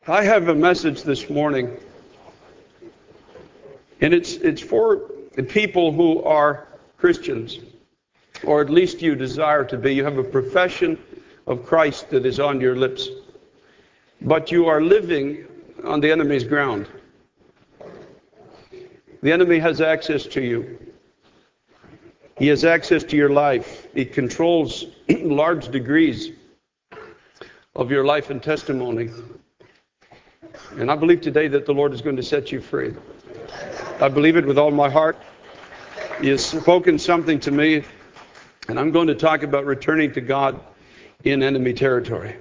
I have a message this morning, and it's for the people who are Christians, or at least you desire to be. You have a profession of Christ that is on your lips, but you are living on the enemy's ground. The enemy has access to you. He has access to your life. He controls large degrees of your life and testimony. And I believe today that the Lord is going to set you free. I believe it with all my heart. He has spoken something to me, and I'm going to talk about returning to God in enemy territory.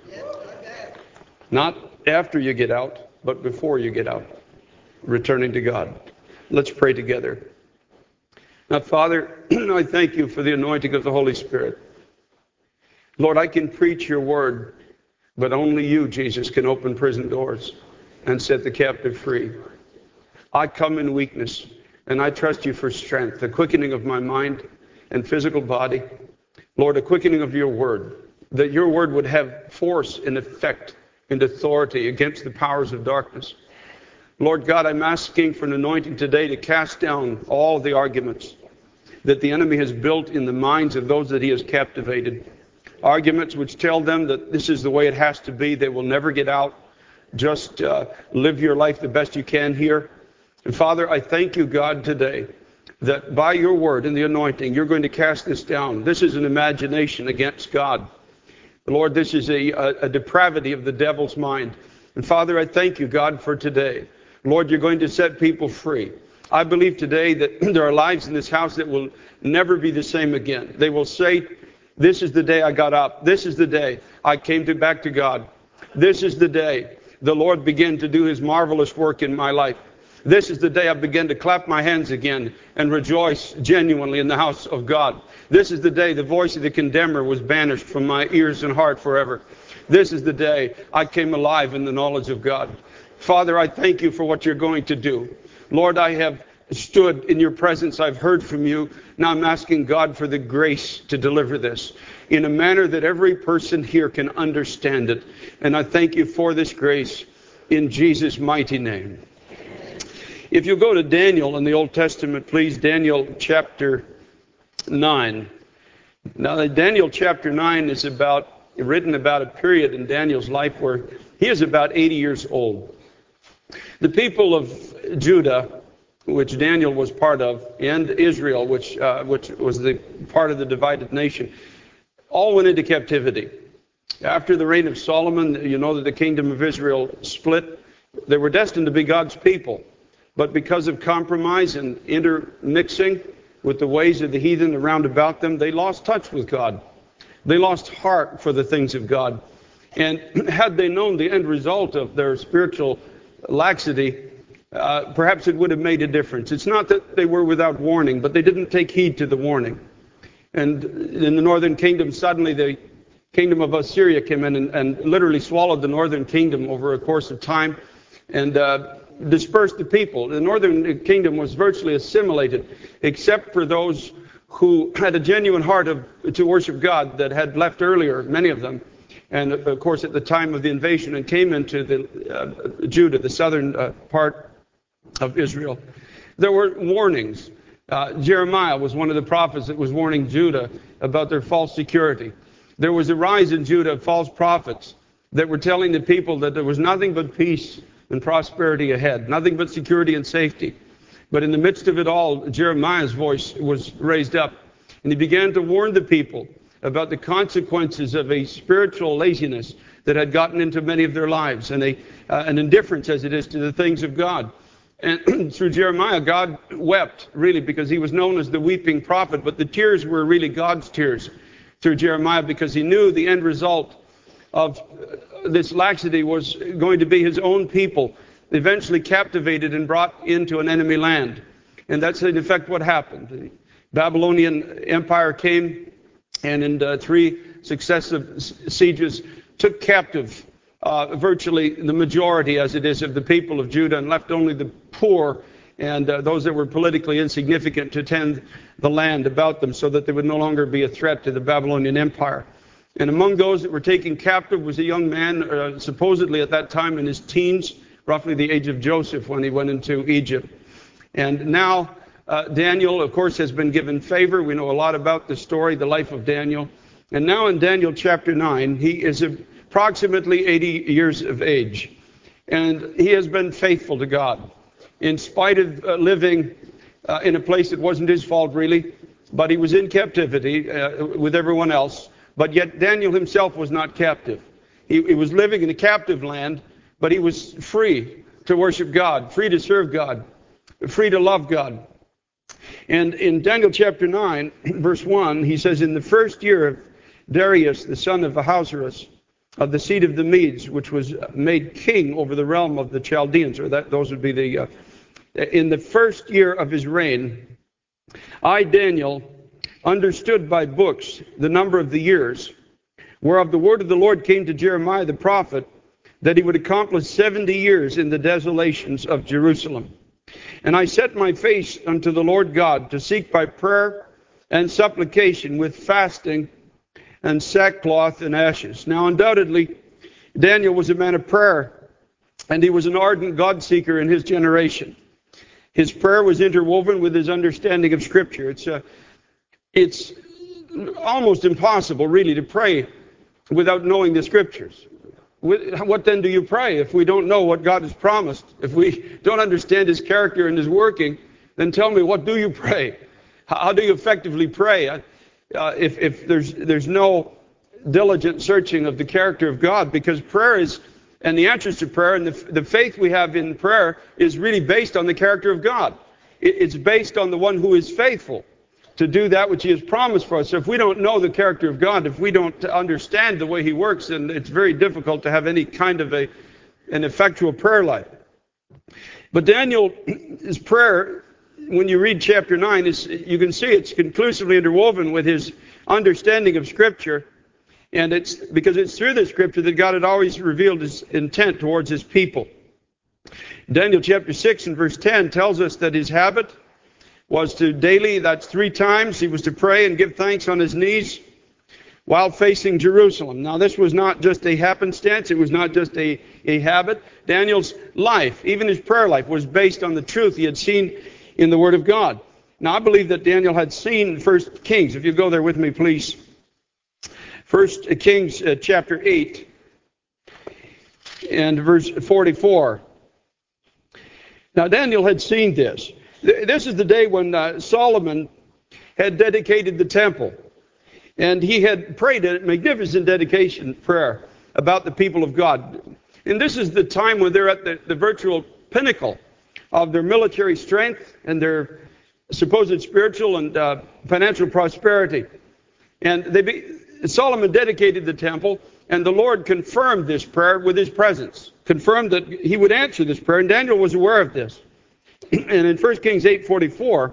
Not after you get out, but before you get out. Returning to God. Let's pray together. Now, Father, I thank you for the anointing of the Holy Spirit. Lord, I can preach your word, but only you, Jesus, can open prison doors and set the captive free. I come in weakness, and I trust you for strength, the quickening of my mind and physical body. Lord, a quickening of your word, that your word would have force and effect and authority against the powers of darkness. Lord God, I'm asking for an anointing today to cast down all the arguments that the enemy has built in the minds of those that he has captivated. Arguments which tell them that this is the way it has to be. They will never get out. Just live your life the best you can here. And Father, I thank you, God, today, that by your word and the anointing, you're going to cast this down. This is an imagination against God. Lord, this is a depravity of the devil's mind. And Father, I thank you, God, for today. Lord, you're going to set people free. I believe today that there are lives in this house that will never be the same again. They will say, this is the day I got up. This is the day I came back to God. This is the day the Lord began to do his marvelous work in my life. This is the day I began to clap my hands again and rejoice genuinely in the house of God. This is the day the voice of the condemner was banished from my ears and heart forever. This is the day I came alive in the knowledge of God. Father, I thank you for what you're going to do. Lord, I have stood in your presence. I've heard from you. Now I'm asking God for the grace to deliver this in a manner that every person here can understand it. And I thank you for this grace in Jesus' mighty name. If you go to Daniel in the Old Testament, please, Daniel chapter 9. Now, Daniel chapter 9 is written about a period in Daniel's life where he is about 80 years old. The people of Judah, which Daniel was part of, and Israel, which was the part of the divided nation, all went into captivity. After the reign of Solomon, you know that the kingdom of Israel split. They were destined to be God's people. But because of compromise and intermixing with the ways of the heathen around about them, they lost touch with God. They lost heart for the things of God. And had they known the end result of their spiritual laxity, perhaps it would have made a difference. It's not that they were without warning, but they didn't take heed to the warning. And in the northern kingdom, suddenly the kingdom of Assyria came in and literally swallowed the northern kingdom over a course of time and dispersed the people. The northern kingdom was virtually assimilated, except for those who had a genuine heart to worship God that had left earlier, many of them. And of course, at the time of the invasion, and came into Judah, the southern part of Israel, there were warnings. Jeremiah was one of the prophets that was warning Judah about their false security. There was a rise in Judah of false prophets that were telling the people that there was nothing but peace and prosperity ahead, nothing but security and safety. But in the midst of it all, Jeremiah's voice was raised up, and he began to warn the people about the consequences of a spiritual laziness that had gotten into many of their lives, and an indifference as it is to the things of God. And through Jeremiah, God wept, really, because he was known as the weeping prophet, but the tears were really God's tears through Jeremiah, because he knew the end result of this laxity was going to be his own people eventually captivated and brought into an enemy land. And that's in effect what happened. The Babylonian Empire came and in 3 successive sieges took captive virtually the majority, as it is, of the people of Judah, and left only the poor and those that were politically insignificant to tend the land about them, so that they would no longer be a threat to the Babylonian Empire. And among those that were taken captive was a young man, supposedly at that time in his teens, roughly the age of Joseph when he went into Egypt. And now Daniel, of course, has been given favor. We know a lot about the story, the life of Daniel. And now in Daniel chapter 9, he is approximately 80 years of age. And he has been faithful to God. In spite of living in a place that wasn't his fault, really, but he was in captivity with everyone else. But yet Daniel himself was not captive. He was living in a captive land, but he was free to worship God, free to serve God, free to love God. And in Daniel chapter 9, verse 1, he says, in the first year of Darius, the son of Ahasuerus, of the seed of the Medes, which was made king over the realm of the Chaldeans, or those would be in the first year of his reign, I, Daniel, understood by books the number of the years, whereof the word of the Lord came to Jeremiah the prophet, that he would accomplish 70 years in the desolations of Jerusalem. And I set my face unto the Lord God to seek by prayer and supplication with fasting and sackcloth and ashes. Now, undoubtedly, Daniel was a man of prayer, and he was an ardent God-seeker in his generation. His prayer was interwoven with his understanding of Scripture. It's almost impossible, really, to pray without knowing the Scriptures. What then do you pray if we don't know what God has promised? If we don't understand His character and His working, then tell me, what do you pray? How do you effectively pray? If there's no diligent searching of the character of God, because prayer is, and the answers to prayer and the faith we have in prayer is really based on the character of God. It's based on the one who is faithful to do that which He has promised for us. So if we don't know the character of God, if we don't understand the way He works, then it's very difficult to have any kind of an effectual prayer life. But Daniel's prayer, when you read chapter 9, you can see it's conclusively interwoven with his understanding of Scripture. And it's because it's through the Scripture that God had always revealed His intent towards His people. Daniel chapter 6 and verse 10 tells us that his habit was to daily, that's 3 times, he was to pray and give thanks on his knees while facing Jerusalem. Now, this was not just a happenstance. It was not just a habit. Daniel's life, even his prayer life, was based on the truth he had seen in the Word of God. Now, I believe that Daniel had seen 1 Kings. If you go there with me, please. 1 Kings chapter 8 and verse 44. Now, Daniel had seen this. This is the day when Solomon had dedicated the temple. And he had prayed a magnificent dedication prayer about the people of God. And this is the time when they're at the virtual pinnacle of their military strength and their supposed spiritual and financial prosperity. And Solomon dedicated the temple, and the Lord confirmed this prayer with His presence, confirmed that He would answer this prayer, and Daniel was aware of this. And in 1 Kings 8:44,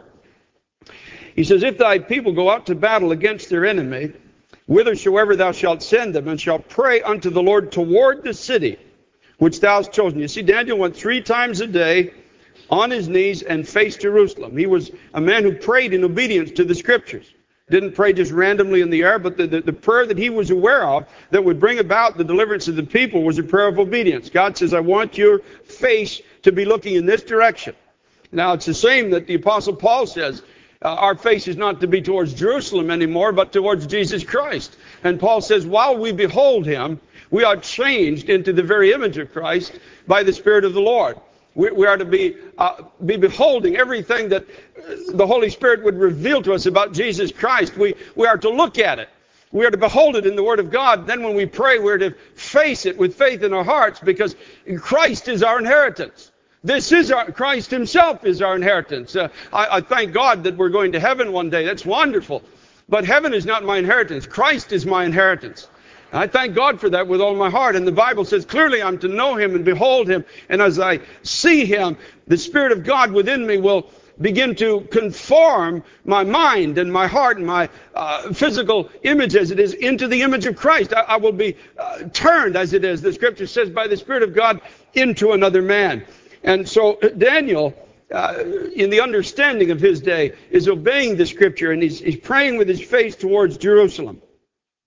he says, if thy people go out to battle against their enemy, whithersoever thou shalt send them, and shalt pray unto the Lord toward the city which thou hast chosen. You see, Daniel went 3 times a day on his knees and faced Jerusalem. He was a man who prayed in obedience to the Scriptures. Didn't pray just randomly in the air, but the prayer that he was aware of that would bring about the deliverance of the people was a prayer of obedience. God says, I want your face to be looking in this direction. Now, it's the same that the Apostle Paul says. Our face is not to be towards Jerusalem anymore, but towards Jesus Christ. And Paul says, while we behold Him, we are changed into the very image of Christ by the Spirit of the Lord. We are to be beholding everything that the Holy Spirit would reveal to us about Jesus Christ. We are to look at it. We are to behold it in the Word of God. Then when we pray, we're to face it with faith in our hearts, because Christ is our inheritance. Christ Himself is our inheritance. I thank God that we're going to heaven one day. That's wonderful. But heaven is not my inheritance. Christ is my inheritance. And I thank God for that with all my heart. And the Bible says clearly I'm to know Him and behold Him. And as I see Him, the Spirit of God within me will begin to conform my mind and my heart and my physical image as it is into the image of Christ. I will be turned, as it is, the Scripture says, by the Spirit of God into another man. And so Daniel, in the understanding of his day, is obeying the Scripture, and he's praying with his face towards Jerusalem.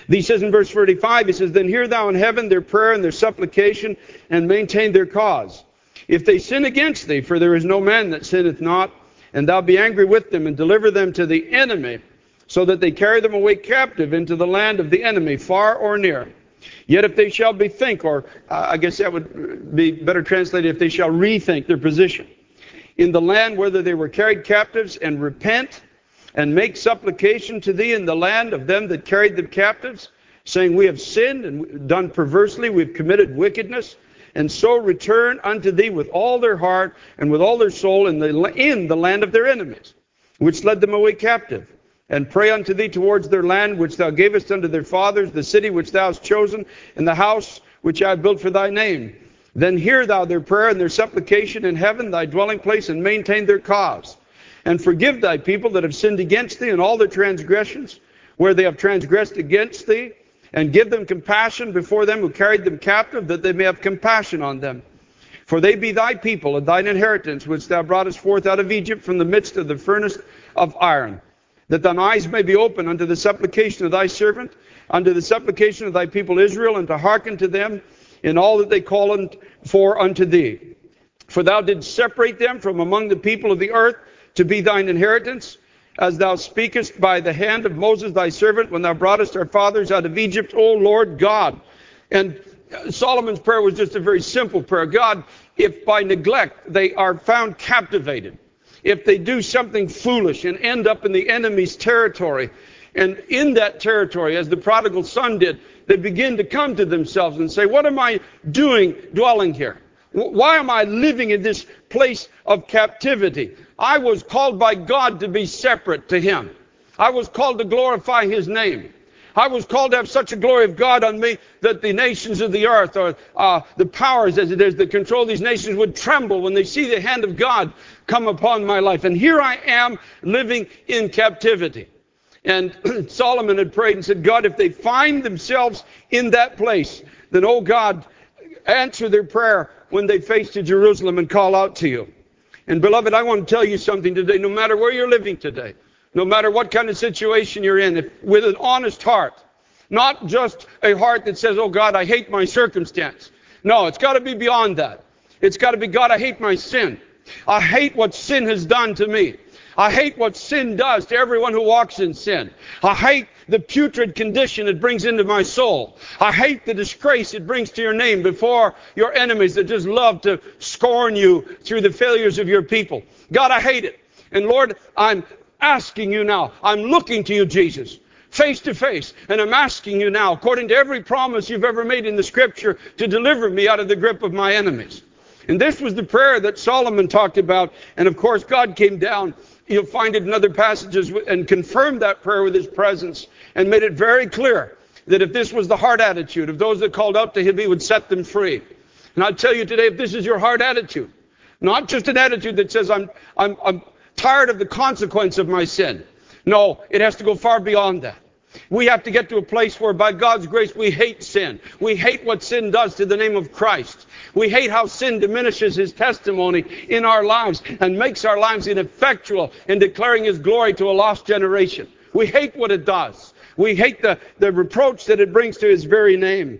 He says in verse 45, he says, then hear thou in heaven their prayer and their supplication, and maintain their cause. If they sin against thee, for there is no man that sinneth not, and thou be angry with them, and deliver them to the enemy, so that they carry them away captive into the land of the enemy, far or near. Yet if they shall bethink, or I guess that would be better translated, if they shall rethink their position, in the land whither they were carried captives, and repent, and make supplication to thee in the land of them that carried them captives, saying, we have sinned and done perversely, we've committed wickedness, and so return unto thee with all their heart and with all their soul in the land of their enemies, which led them away captive, and pray unto thee towards their land which thou gavest unto their fathers, the city which thou hast chosen, and the house which I have built for thy name. Then hear thou their prayer and their supplication in heaven, thy dwelling place, and maintain their cause. And forgive thy people that have sinned against thee in all their transgressions, where they have transgressed against thee, and give them compassion before them who carried them captive, that they may have compassion on them. For they be thy people, and thine inheritance, which thou broughtest forth out of Egypt from the midst of the furnace of iron, that thine eyes may be open unto the supplication of thy servant, unto the supplication of thy people Israel, and to hearken to them in all that they call for unto thee. For thou didst separate them from among the people of the earth, to be thine inheritance, as thou speakest by the hand of Moses thy servant, when thou broughtest our fathers out of Egypt, O Lord God. And Solomon's prayer was just a very simple prayer. God, if by neglect they are found captivated, if they do something foolish and end up in the enemy's territory, and in that territory, as the prodigal son did, they begin to come to themselves and say, what am I doing dwelling here? Why am I living in this place of captivity? I was called by God to be separate to Him. I was called to glorify His name. I was called to have such a glory of God on me that the nations of the earth, or the powers as it is that control these nations, would tremble when they see the hand of God come upon my life. And here I am living in captivity. And Solomon had prayed and said, God, if they find themselves in that place, then, oh God, answer their prayer when they face to Jerusalem and call out to you. And beloved, I want to tell you something today. No matter where you're living today, no matter what kind of situation you're in, if with an honest heart, not just a heart that says, oh God, I hate my circumstance. No, it's got to be beyond that. It's got to be, God, I hate my sin. I hate what sin has done to me. I hate what sin does to everyone who walks in sin. I hate the putrid condition it brings into my soul. I hate the disgrace it brings to your name before your enemies that just love to scorn you through the failures of your people. God, I hate it. And Lord, I'm asking you now. I'm looking to you, Jesus, face to face. And I'm asking you now, according to every promise you've ever made in the Scripture, to deliver me out of the grip of my enemies. And this was the prayer that Solomon talked about. And of course, God came down. You'll find it in other passages and confirmed that prayer with His presence and made it very clear that if this was the heart attitude of those that called out to Him, He would set them free. And I tell you today, if this is your heart attitude, not just an attitude that says, I'm tired of the consequence of my sin. No, it has to go far beyond that. We have to get to a place where by God's grace we hate sin. We hate what sin does to the name of Christ. We hate how sin diminishes His testimony in our lives and makes our lives ineffectual in declaring His glory to a lost generation. We hate what it does. We hate the reproach that it brings to His very name.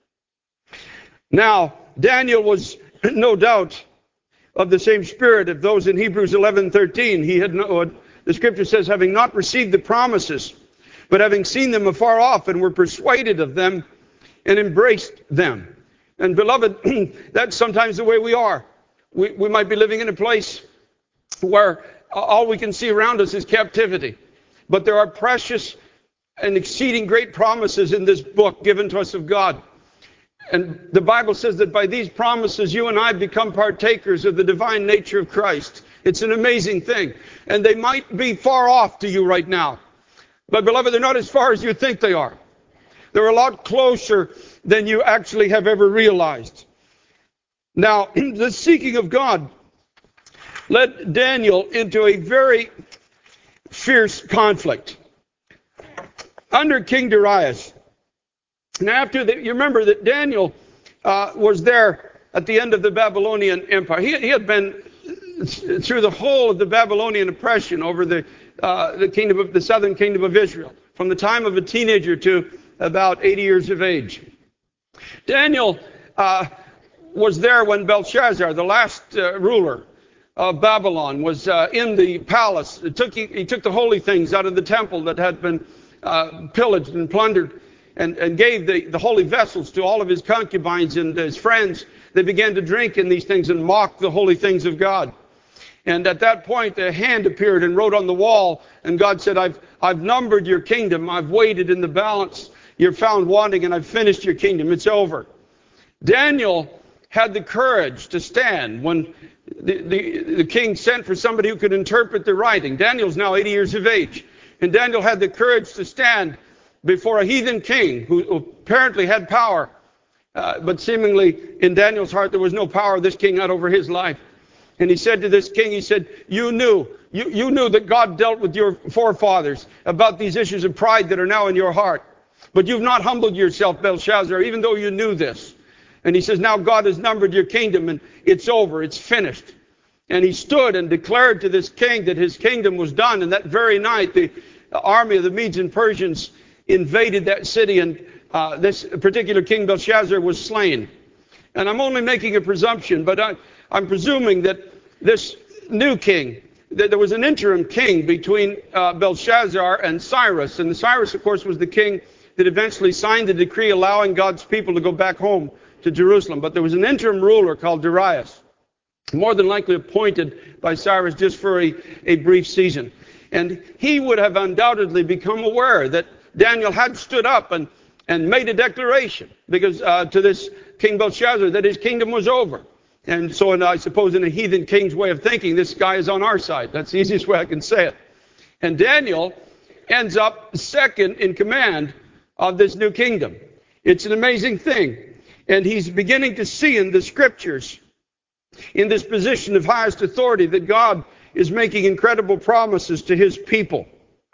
Now, Daniel was no doubt of the same spirit of those in Hebrews 11:13. He had the Scripture says, having not received the promises, but having seen them afar off, and were persuaded of them, and embraced them. And beloved, that's sometimes the way we are. We might be living in a place where all we can see around us is captivity. But there are precious and exceeding great promises in this book given to us of God. And the Bible says that by these promises, you and I become partakers of the divine nature of Christ. It's an amazing thing. And they might be far off to you right now. But beloved, they're not as far as you think they are. They're a lot closer than you actually have ever realized. Now, the seeking of God led Daniel into a very fierce conflict under King Darius. And after you remember that Daniel was there at the end of the Babylonian Empire. He had been through the whole of the Babylonian oppression over the kingdom of the southern kingdom of Israel, from the time of a teenager to about 80 years of age. Daniel was there when Belshazzar, the last ruler of Babylon, was in the palace. He took the holy things out of the temple that had been pillaged and plundered, and gave the holy vessels to all of his concubines and his friends. They began to drink in these things and mock the holy things of God. And at that point, a hand appeared and wrote on the wall, and God said, I've numbered your kingdom. I've weighed it in the balance. You're found wanting, and I've finished your kingdom. It's over. Daniel had the courage to stand when the king sent for somebody who could interpret the writing. Daniel's now 80 years of age. And Daniel had the courage to stand before a heathen king who apparently had power. But seemingly in Daniel's heart there was no power this king had over his life. And he said to this king, he said, you knew that God dealt with your forefathers about these issues of pride that are now in your heart. But you've not humbled yourself, Belshazzar, even though you knew this. And he says, now God has numbered your kingdom and it's over, it's finished. And he stood and declared to this king that his kingdom was done. And that very night, the army of the Medes and Persians invaded that city, and this particular king, Belshazzar, was slain. And I'm only making a presumption, but I'm presuming that this new king, that there was an interim king between Belshazzar and Cyrus. And Cyrus, of course, was the king that eventually signed the decree allowing God's people to go back home to Jerusalem. But there was an interim ruler called Darius, more than likely appointed by Cyrus just for a brief season. And he would have undoubtedly become aware that Daniel had stood up and made a declaration because to this King Belshazzar that his kingdom was over. And so, I suppose in a heathen king's way of thinking, this guy is on our side. That's the easiest way I can say it. And Daniel ends up second in command of this new kingdom. It's an amazing thing. And he's beginning to see in the scriptures, in this position of highest authority, that God is making incredible promises to his people.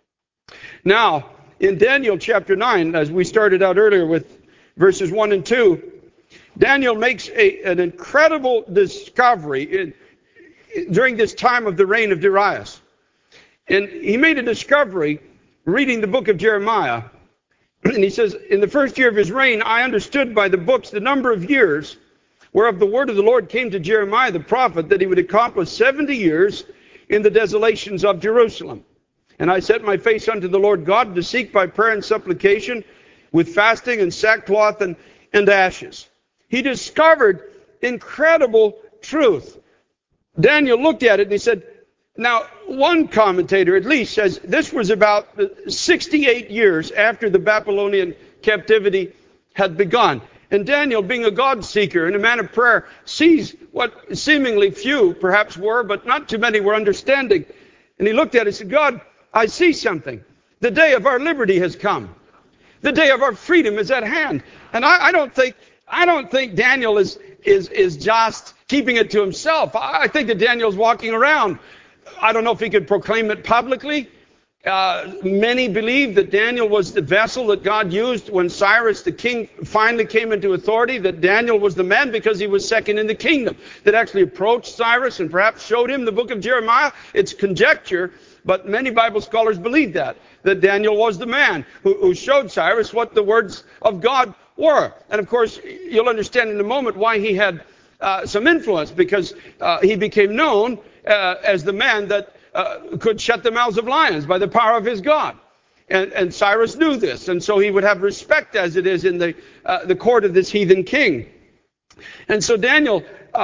Now, in Daniel chapter 9, as we started out earlier with verses 1 and 2, Daniel makes an incredible discovery during this time of the reign of Darius. And he made a discovery reading the book of Jeremiah. And he says, in the first year of his reign, I understood by the books the number of years whereof the word of the Lord came to Jeremiah the prophet, that he would accomplish 70 years in the desolations of Jerusalem. And I set my face unto the Lord God to seek by prayer and supplication with fasting and sackcloth and ashes. He discovered incredible truth. Daniel looked at it and he said, now one commentator at least says this was about 68 years after the Babylonian captivity had begun. And Daniel, being a God seeker and a man of prayer, sees what seemingly few perhaps were, but not too many were understanding. And he looked at it and said, God, I see something. The day of our liberty has come. The day of our freedom is at hand. And I don't think Daniel is just keeping it to himself. I think that Daniel's walking around. I don't know if he could proclaim it publicly. Many believe that Daniel was the vessel that God used when Cyrus the king finally came into authority, that Daniel was the man because he was second in the kingdom, that actually approached Cyrus and perhaps showed him the book of Jeremiah. It's conjecture, but many Bible scholars believe that Daniel was the man who showed Cyrus what the words of God were. And of course, you'll understand in a moment why he had some influence, because he became known as the man that could shut the mouths of lions by the power of his God. And Cyrus knew this, and so he would have respect as it is in the court of this heathen king. And so Daniel,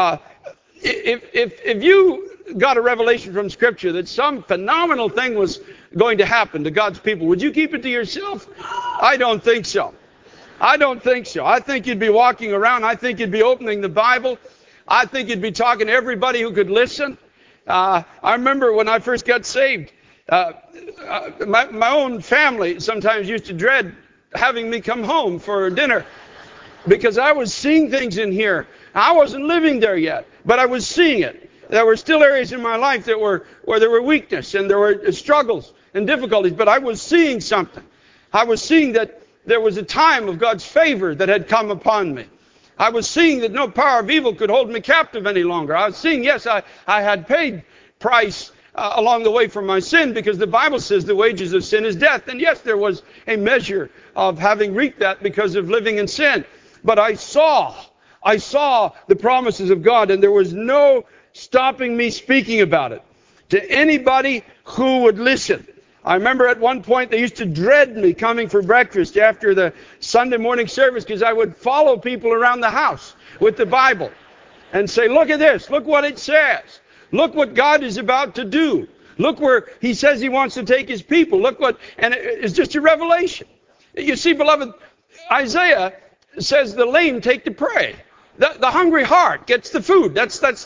if you got a revelation from Scripture that some phenomenal thing was going to happen to God's people, would you keep it to yourself? I don't think so. I don't think so. I think you'd be walking around. I think you'd be opening the Bible. I think you'd be talking to everybody who could listen. I remember when I first got saved, my own family sometimes used to dread having me come home for dinner because I was seeing things in here. I wasn't living there yet, but I was seeing it. There were still areas in my life where there were weakness and there were struggles and difficulties, but I was seeing something. I was seeing that there was a time of God's favor that had come upon me. I was seeing that no power of evil could hold me captive any longer. I was seeing, yes, I had paid price along the way from my sin, because the Bible says the wages of sin is death. And yes, there was a measure of having reaped that because of living in sin. But I saw the promises of God, and there was no stopping me speaking about it to anybody who would listen. I remember at one point they used to dread me coming for breakfast after the Sunday morning service, because I would follow people around the house with the Bible and say, look at this, look what it says. Look what God is about to do. Look where he says he wants to take his people. Look what, and it's just a revelation. You see, beloved, Isaiah says the lame take to pray. The hungry heart gets the food.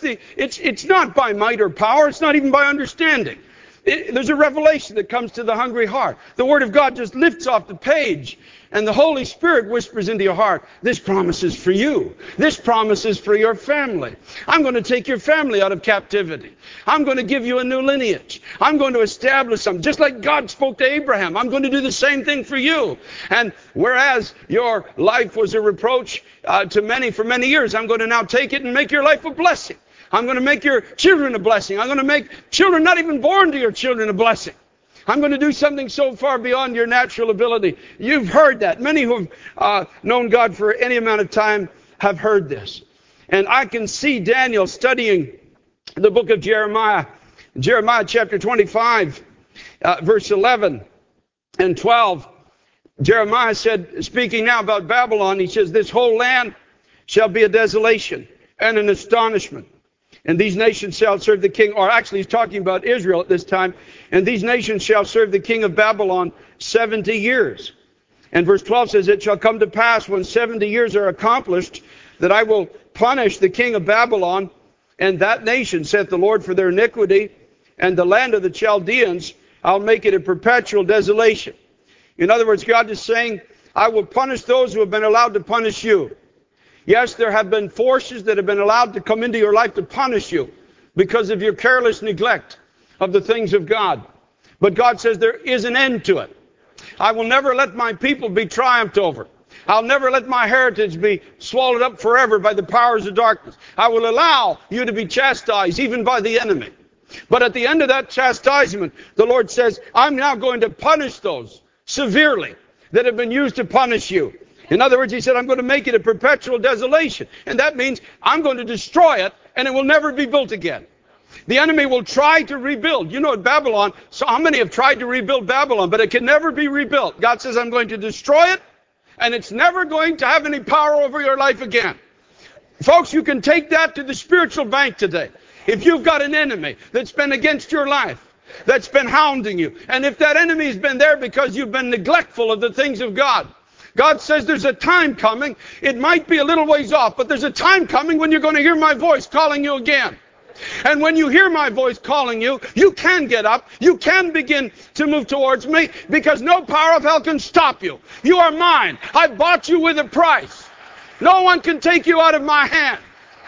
It's not by might or power. It's not even by understanding. There's a revelation that comes to the hungry heart. The Word of God just lifts off the page, and the Holy Spirit whispers into your heart, this promise is for you. This promise is for your family. I'm going to take your family out of captivity. I'm going to give you a new lineage. I'm going to establish something. Just like God spoke to Abraham, I'm going to do the same thing for you. And whereas your life was a reproach to many for many years, I'm going to now take it and make your life a blessing. I'm going to make your children a blessing. I'm going to make children not even born to your children a blessing. I'm going to do something so far beyond your natural ability. You've heard that. Many who have known God for any amount of time have heard this. And I can see Daniel studying the book of Jeremiah. Jeremiah chapter 25, verse 11 and 12. Jeremiah said, speaking now about Babylon, he says, this whole land shall be a desolation and an astonishment. And these nations shall serve the king, or actually he's talking about Israel at this time, and these nations shall serve the king of Babylon 70 years. And verse 12 says, it shall come to pass when 70 years are accomplished, that I will punish the king of Babylon and that nation, saith the Lord, for their iniquity, and the land of the Chaldeans, I'll make it a perpetual desolation. In other words, God is saying, I will punish those who have been allowed to punish you. Yes, there have been forces that have been allowed to come into your life to punish you because of your careless neglect of the things of God. But God says there is an end to it. I will never let my people be triumphed over. I'll never let my heritage be swallowed up forever by the powers of darkness. I will allow you to be chastised even by the enemy. But at the end of that chastisement, the Lord says, I'm now going to punish those severely that have been used to punish you. In other words, he said, I'm going to make it a perpetual desolation. And that means I'm going to destroy it, and it will never be built again. The enemy will try to rebuild. You know, at Babylon, so how many have tried to rebuild Babylon, but it can never be rebuilt. God says, I'm going to destroy it, and it's never going to have any power over your life again. Folks, you can take that to the spiritual bank today. If you've got an enemy that's been against your life, that's been hounding you, and if that enemy's been there because you've been neglectful of the things of God, God says there's a time coming. It might be a little ways off, but there's a time coming when you're going to hear my voice calling you again. And when you hear my voice calling you, you can get up. You can begin to move towards me, because no power of hell can stop you. You are mine. I bought you with a price. No one can take you out of my hand.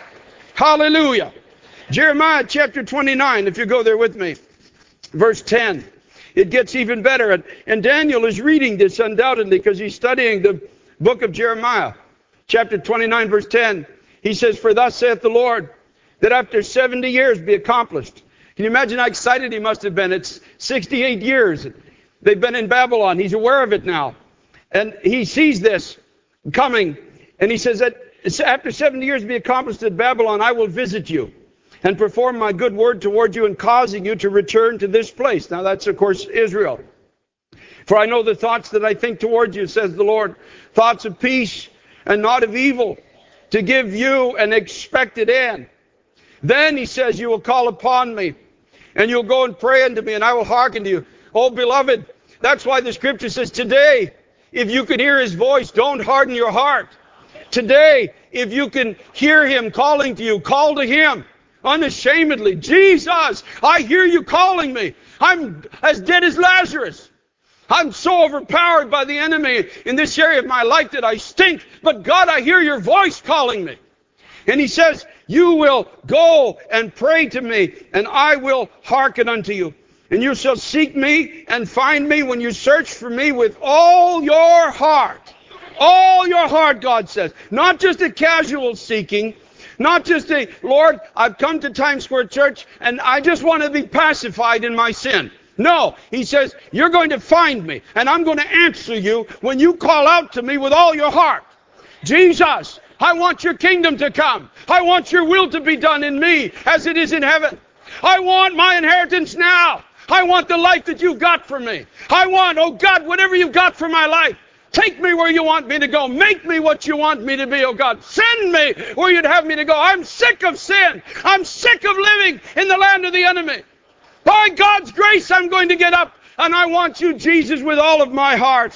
Hallelujah. Jeremiah chapter 29, if you go there with me, verse 10. It gets even better. And Daniel is reading this undoubtedly because he's studying the book of Jeremiah. Chapter 29, verse 10. He says, for thus saith the Lord, that after 70 years be accomplished. Can you imagine how excited he must have been? It's 68 years. They've been in Babylon. He's aware of it now. And he sees this coming. And he says that after 70 years be accomplished at Babylon, I will visit you and perform my good word toward you, and causing you to return to this place. Now that's, of course, Israel. For I know the thoughts that I think toward you, says the Lord, thoughts of peace and not of evil, to give you an expected end. Then, he says, you will call upon me, and you'll go and pray unto me, and I will hearken to you. Oh, beloved, that's why the scripture says, today, if you could hear his voice, don't harden your heart. Today, if you can hear him calling to you, call to him. Unashamedly, Jesus, I hear you calling me. I'm as dead as Lazarus. I'm so overpowered by the enemy in this area of my life that I stink. But God, I hear your voice calling me. And he says, you will go and pray to me, and I will hearken unto you. And you shall seek me and find me when you search for me with all your heart. All your heart, God says. Not just a casual seeking, Not just a, Lord, I've come to Times Square Church and I just want to be pacified in my sin. No, he says, you're going to find me and I'm going to answer you when you call out to me with all your heart. Jesus, I want your kingdom to come. I want your will to be done in me as it is in heaven. I want my inheritance now. I want the life that you've got for me. I want, oh God, whatever you've got for my life. Take me where you want me to go. Make me what you want me to be, oh God. Send me where you'd have me to go. I'm sick of sin. I'm sick of living in the land of the enemy. By God's grace, I'm going to get up, and I want you, Jesus, with all of my heart.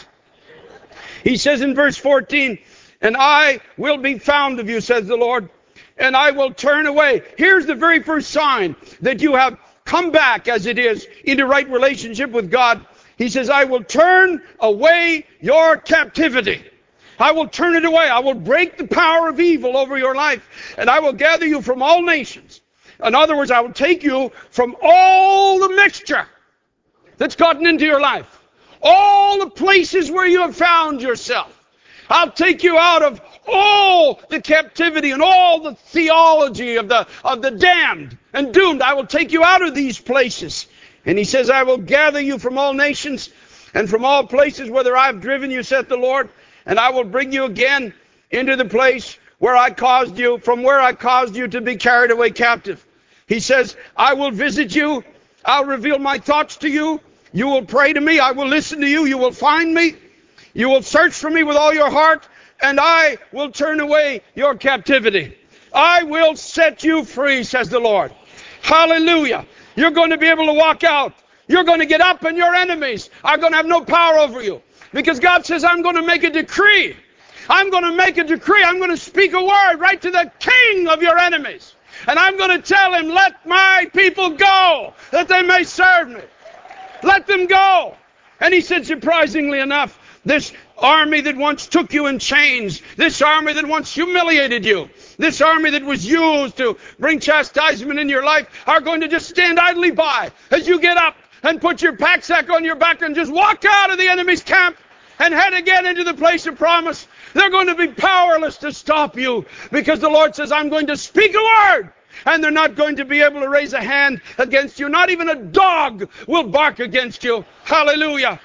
He says in verse 14, and I will be found of you, says the Lord, and I will turn away. Here's the very first sign that you have come back, as it is, into right relationship with God. He says, I will turn away your captivity. I will turn it away. I will break the power of evil over your life, and I will gather you from all nations. In other words, I will take you from all the mixture that's gotten into your life, all the places where you have found yourself. I'll take you out of all the captivity and all the theology of the damned and doomed. I will take you out of these places. And he says, I will gather you from all nations and from all places whither I have driven you, saith the Lord, and I will bring you again into the place where I caused you, from where I caused you to be carried away captive. He says, I will visit you. I'll reveal my thoughts to you. You will pray to me. I will listen to you. You will find me. You will search for me with all your heart, and I will turn away your captivity. I will set you free, says the Lord. Hallelujah. You're going to be able to walk out. You're going to get up, and your enemies are going to have no power over you. Because God says, I'm going to make a decree. I'm going to make a decree. I'm going to speak a word right to the king of your enemies. And I'm going to tell him, let my people go, that they may serve me. Let them go. And he said, surprisingly enough, this army that once took you in chains, this army that once humiliated you, this army that was used to bring chastisement in your life, are going to just stand idly by as you get up and put your pack sack on your back and just walk out of the enemy's camp and head again into the place of promise. They're going to be powerless to stop you, because the Lord says, I'm going to speak a word, and they're not going to be able to raise a hand against you. Not even a dog will bark against you. Hallelujah.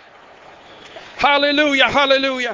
Hallelujah. Hallelujah.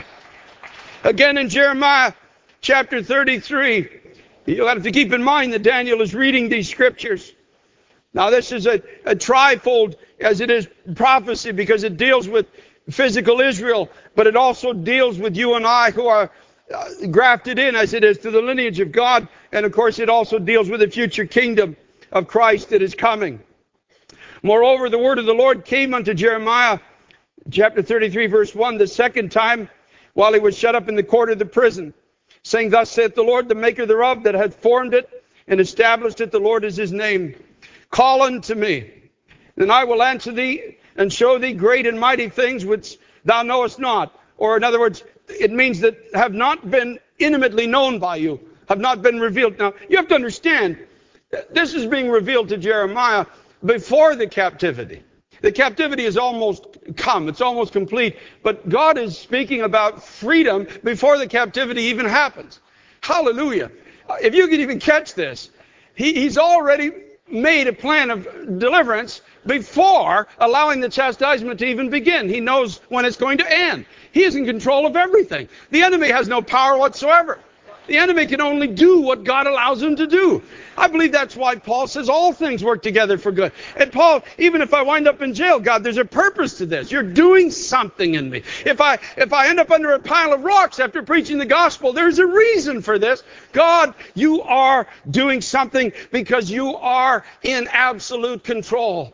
Again in Jeremiah chapter 33, you'll have to keep in mind that Daniel is reading these scriptures. Now this is a trifold, as it is prophecy, because it deals with physical Israel, but it also deals with you and I who are grafted in, as it is, to the lineage of God. And of course it also deals with the future kingdom of Christ that is coming. Moreover, the word of the Lord came unto Jeremiah, chapter 33, verse 1, the second time, while he was shut up in the court of the prison, saying, thus saith the Lord, the maker thereof, that hath formed it and established it, the Lord is his name. Call unto me, and I will answer thee, and show thee great and mighty things which thou knowest not. Or in other words, it means that have not been intimately known by you, have not been revealed. Now, you have to understand, this is being revealed to Jeremiah before the captivity. The captivity is almost come. It's almost complete. But God is speaking about freedom before the captivity even happens. Hallelujah. If you could even catch this, he's already made a plan of deliverance before allowing the chastisement to even begin. He knows when it's going to end. He is in control of everything. The enemy has no power whatsoever. The enemy can only do what God allows him to do. I believe that's why Paul says all things work together for good. And Paul, even if I wind up in jail, God, there's a purpose to this. You're doing something in me. If I end up under a pile of rocks after preaching the gospel, there's a reason for this. God, you are doing something because you are in absolute control.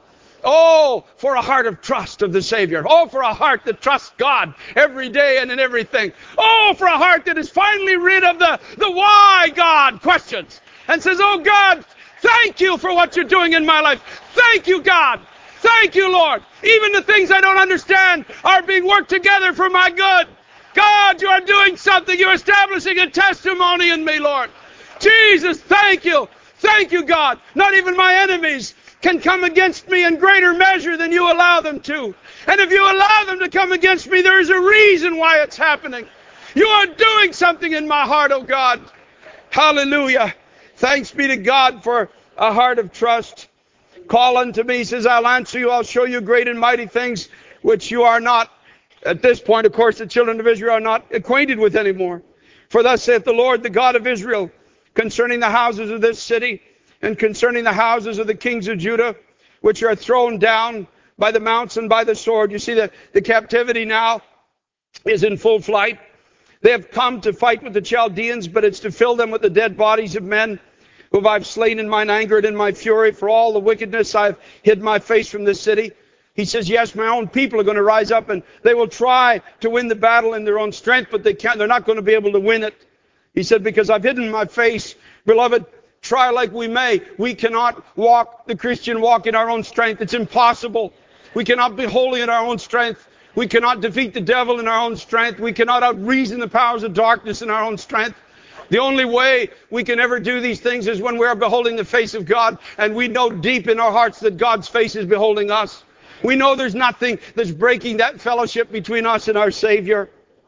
Oh, for a heart of trust of the Savior. Oh, for a heart that trusts God every day and in everything. Oh, for a heart that is finally rid of the why God questions and says, oh God, thank you for what you're doing in my life. Thank you, God. Thank you, Lord. Even the things I don't understand are being worked together for my good. God, you are doing something. You're establishing a testimony in me, Lord. Jesus, thank you. Thank you, God. Not even my enemies can come against me in greater measure than you allow them to. And if you allow them to come against me, there is a reason why it's happening. You are doing something in my heart, oh God. Hallelujah. Thanks be to God for a heart of trust. Call unto me, he says, I'll answer you. I'll show you great and mighty things which you are not. At this point, of course, the children of Israel are not acquainted with anymore. For thus saith the Lord, the God of Israel, concerning the houses of this city, and concerning the houses of the kings of Judah, which are thrown down by the mounts and by the sword. You see that the captivity now is in full flight. They have come to fight with the Chaldeans, but it's to fill them with the dead bodies of men whom I've slain in mine anger and in my fury. For all the wickedness I've hid my face from this city. He says, yes, my own people are going to rise up and they will try to win the battle in their own strength, but they can't. They're not going to be able to win it. He said, because I've hidden my face. Beloved, try like we may, we cannot walk the Christian walk in our own strength. It's impossible. We cannot be holy in our own strength. We cannot defeat the devil in our own strength. We cannot outreason the powers of darkness in our own strength. The only way we can ever do these things is when we are beholding the face of God, and we know deep in our hearts that God's face is beholding us. We know there's nothing that's breaking that fellowship between us and our Savior.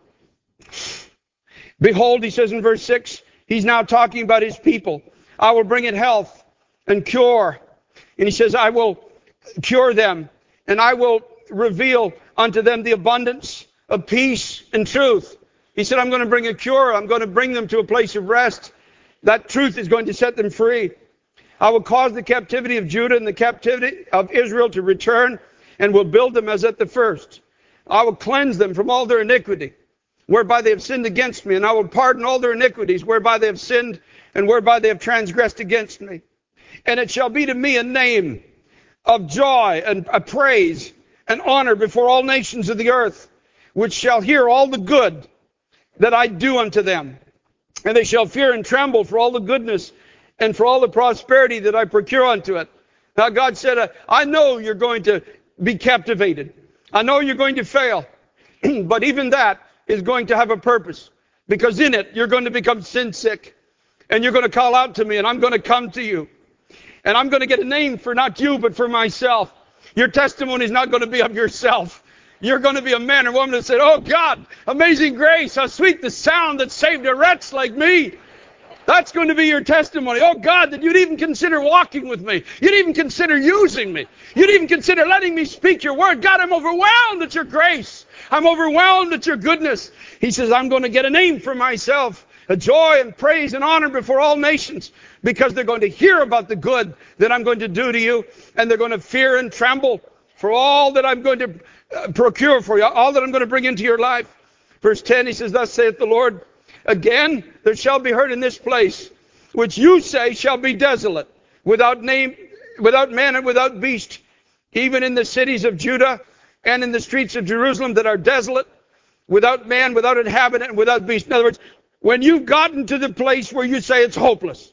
Behold, he says in verse 6, he's now talking about his people. I will bring in health and cure. And he says, I will cure them, and I will reveal unto them the abundance of peace and truth. He said, I'm going to bring a cure. I'm going to bring them to a place of rest. That truth is going to set them free. I will cause the captivity of Judah and the captivity of Israel to return, and will build them as at the first. I will cleanse them from all their iniquity, whereby they have sinned against me, and I will pardon all their iniquities, whereby they have sinned, and whereby they have transgressed against me. And it shall be to me a name of joy and a praise and honor before all nations of the earth, which shall hear all the good that I do unto them. And they shall fear and tremble for all the goodness and for all the prosperity that I procure unto it. Now God said, I know you're going to be captivated. I know you're going to fail. But even that is going to have a purpose. Because in it, you're going to become sin sick. And you're going to call out to me, and I'm going to come to you. And I'm going to get a name for not you, but for myself. Your testimony is not going to be of yourself. You're going to be a man or woman that said, oh God, amazing grace, how sweet the sound that saved a wretch like me. That's going to be your testimony. Oh God, that you'd even consider walking with me. You'd even consider using me. You'd even consider letting me speak your word. God, I'm overwhelmed at your grace. I'm overwhelmed at your goodness. He says, I'm going to get a name for myself, a joy and praise and honor before all nations, because they're going to hear about the good that I'm going to do to you, and they're going to fear and tremble for all that I'm going to procure for you, all that I'm going to bring into your life. Verse 10, he says, thus saith the Lord, again, there shall be heard in this place, which you say shall be desolate, without name, without man and without beast, even in the cities of Judah and in the streets of Jerusalem that are desolate, without man, without inhabitant, and without beast. In other words, when you've gotten to the place where you say it's hopeless,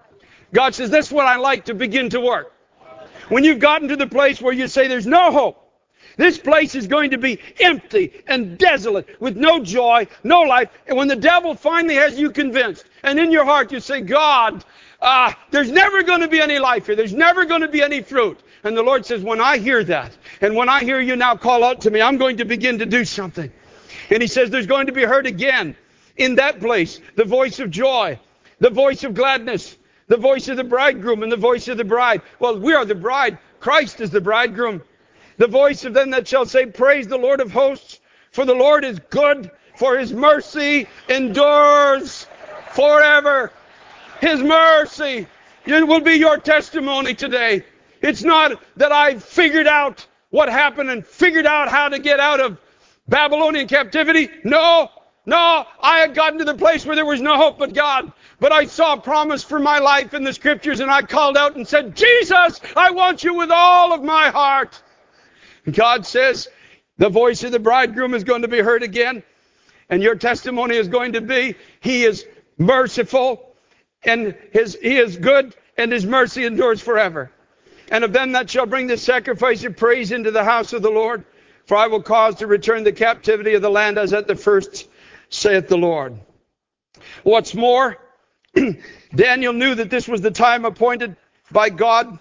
God says, that's what I like to begin to work. When you've gotten to the place where you say there's no hope, this place is going to be empty and desolate with no joy, no life. And when the devil finally has you convinced, and in your heart you say, God, there's never going to be any life here. There's never going to be any fruit. And the Lord says, when I hear that, and when I hear you now call out to me, I'm going to begin to do something. And he says there's going to be heard again in that place the voice of joy, the voice of gladness, the voice of the bridegroom and the voice of the bride. Well, we are the bride. Christ is the bridegroom. The voice of them that shall say, praise the Lord of hosts, for the Lord is good, for his mercy endures forever. His mercy. It will be your testimony today. It's not that I've figured out what happened and figured out how to get out of Babylonian captivity. No, I had gotten to the place where there was no hope but God. But I saw a promise for my life in the scriptures, and I called out and said, Jesus, I want you with all of my heart. God says the voice of the bridegroom is going to be heard again. And your testimony is going to be, he is merciful, and he is good, and his mercy endures forever. And of them that shall bring the sacrifice of praise into the house of the Lord, for I will cause to return the captivity of the land as at the first, saith the Lord. What's more, Daniel knew that this was the time appointed by God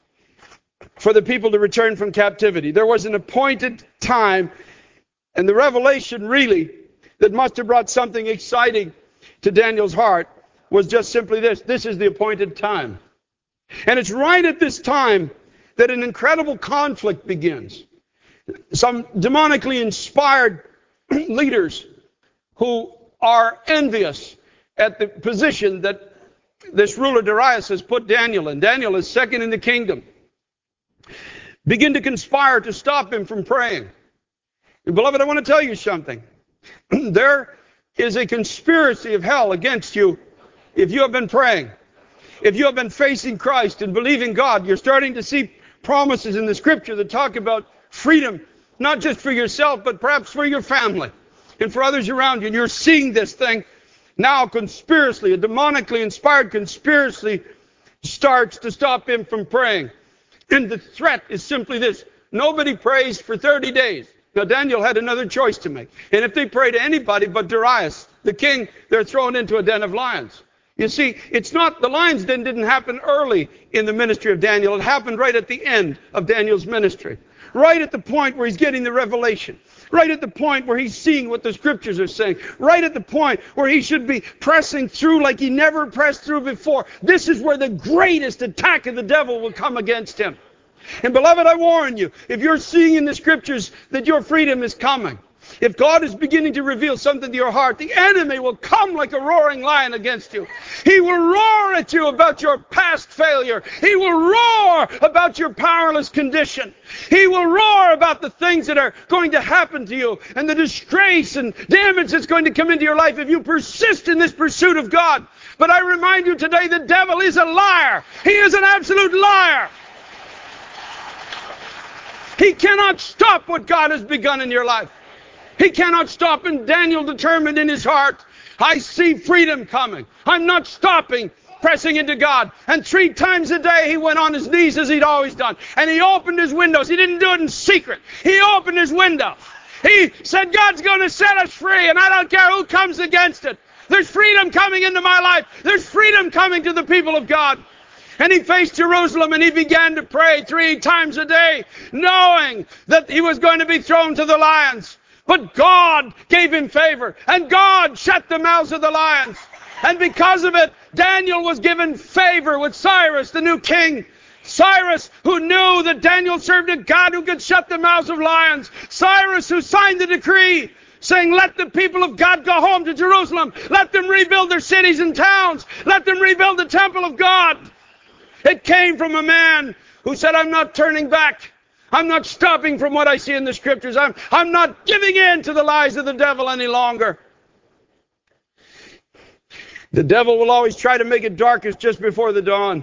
for the people to return from captivity. There was an appointed time, and the revelation really that must have brought something exciting to Daniel's heart was just simply this. This is the appointed time. And it's right at this time that an incredible conflict begins. Some demonically inspired leaders who are envious at the position that this ruler Darius has put Daniel in. Daniel is second in the kingdom. Begin to conspire to stop him from praying. And beloved, I want to tell you something. There is a conspiracy of hell against you if you have been praying. If you have been facing Christ and believing God, you're starting to see promises in the Scripture that talk about freedom, not just for yourself, but perhaps for your family and for others around you. And you're seeing this thing now conspiracy, a demonically inspired conspiracy starts to stop him from praying. And the threat is simply this. Nobody prays for 30 days. Now, Daniel had another choice to make. And if they pray to anybody but Darius, the king, they're thrown into a den of lions. You see, it's not, the lion's den didn't happen early in the ministry of Daniel. It happened right at the end of Daniel's ministry. Right at the point where he's getting the revelation. Right at the point where he's seeing what the Scriptures are saying. Right at the point where he should be pressing through like he never pressed through before. This is where the greatest attack of the devil will come against him. And beloved, I warn you, if you're seeing in the Scriptures that your freedom is coming, if God is beginning to reveal something to your heart, the enemy will come like a roaring lion against you. He will roar at you about your past failure. He will roar about your powerless condition. He will roar about the things that are going to happen to you and the disgrace and damage that's going to come into your life if you persist in this pursuit of God. But I remind you today, the devil is a liar. He is an absolute liar. He cannot stop what God has begun in your life. He cannot stop, and Daniel determined in his heart, I see freedom coming. I'm not stopping, pressing into God. And 3 times a day he went on his knees as he'd always done. And he opened his windows. He didn't do it in secret. He opened his window. He said, God's going to set us free, and I don't care who comes against it. There's freedom coming into my life. There's freedom coming to the people of God. And he faced Jerusalem and he began to pray 3 times a day, knowing that he was going to be thrown to the lions. But God gave him favor, and God shut the mouths of the lions. And because of it, Daniel was given favor with Cyrus, the new king. Cyrus, who knew that Daniel served a God who could shut the mouths of lions. Cyrus, who signed the decree, saying, let the people of God go home to Jerusalem. Let them rebuild their cities and towns. Let them rebuild the temple of God. It came from a man who said, I'm not turning back. I'm not stopping from what I see in the Scriptures. I'm not giving in to the lies of the devil any longer. The devil will always try to make it darkest just before the dawn.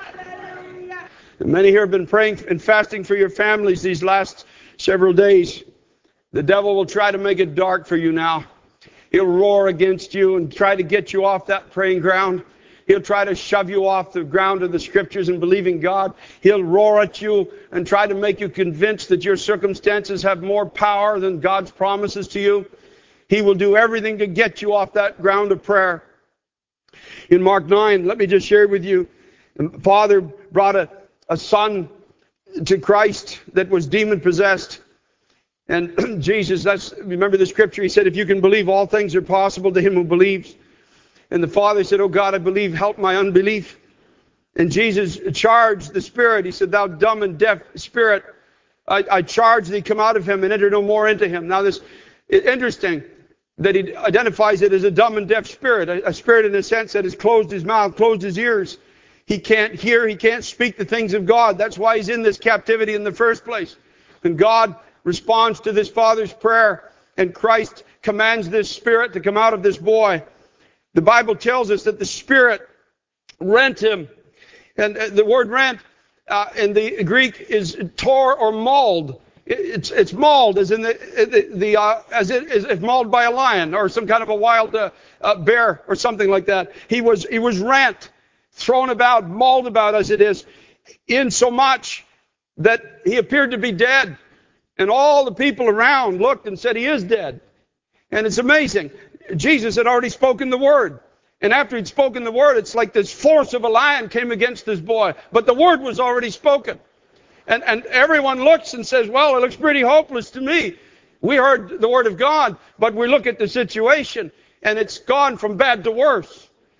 And many here have been praying and fasting for your families these last several days. The devil will try to make it dark for you now. He'll roar against you and try to get you off that praying ground. He'll try to shove you off the ground of the Scriptures and believing God. He'll roar at you and try to make you convinced that your circumstances have more power than God's promises to you. He will do everything to get you off that ground of prayer. In Mark 9, let me just share with you, the father brought a son to Christ that was demon-possessed. And Jesus, remember the Scripture, he said, if you can believe, all things are possible to him who believes. And the father said, oh God, I believe, help my unbelief. And Jesus charged the spirit. He said, thou dumb and deaf spirit, I charge thee, come out of him and enter no more into him. Now this is interesting that he identifies it as a dumb and deaf spirit, a spirit in a sense that has closed his mouth, closed his ears. He can't hear, he can't speak the things of God. That's why he's in this captivity in the first place. And God responds to this father's prayer, and Christ commands this spirit to come out of this boy. The Bible tells us that the Spirit rent him. And the word rent in the Greek is tore or mauled. It's mauled as in as if mauled by a lion or some kind of a wild bear or something like that. He was rent, thrown about, mauled about as it is, in so much that he appeared to be dead. And all the people around looked and said, he is dead. And it's amazing. Jesus had already spoken the word. And after he'd spoken the word, it's like this force of a lion came against this boy. But the word was already spoken. And everyone looks and says, well, it looks pretty hopeless to me. We heard the word of God, but we look at the situation, and it's gone from bad to worse.